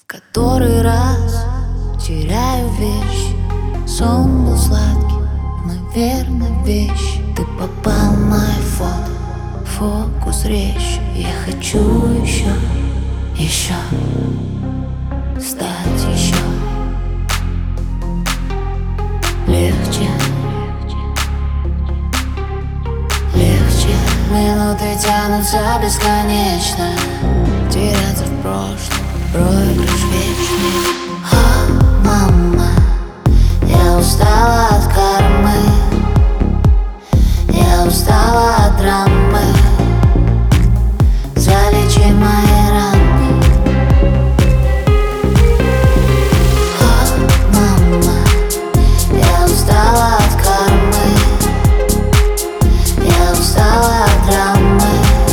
Который раз теряю вещи. Сон был сладкий, наверное, вещи. Ты попал в мои фото, фокус резче. Я хочу еще стать еще легче. Минуты тянутся бесконечно, теряться в прошлом, проигрыш вечный. Мама, я устала от кармы, я устала от драмы. Залечи мои раны. Мама, я устала от кармы, я устала от драмы.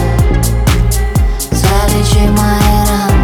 Залечи мои раны.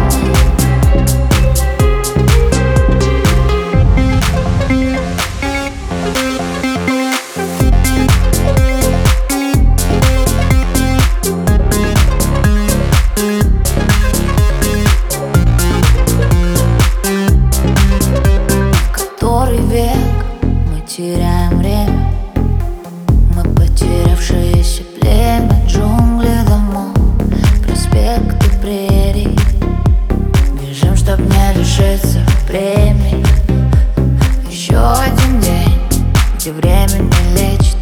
Который век мы теряем время, мы потерявшиеся племя, джунгли домов, проспекты прерий. Бежим, чтоб не лишиться премий. Еще один день, где время не лечит.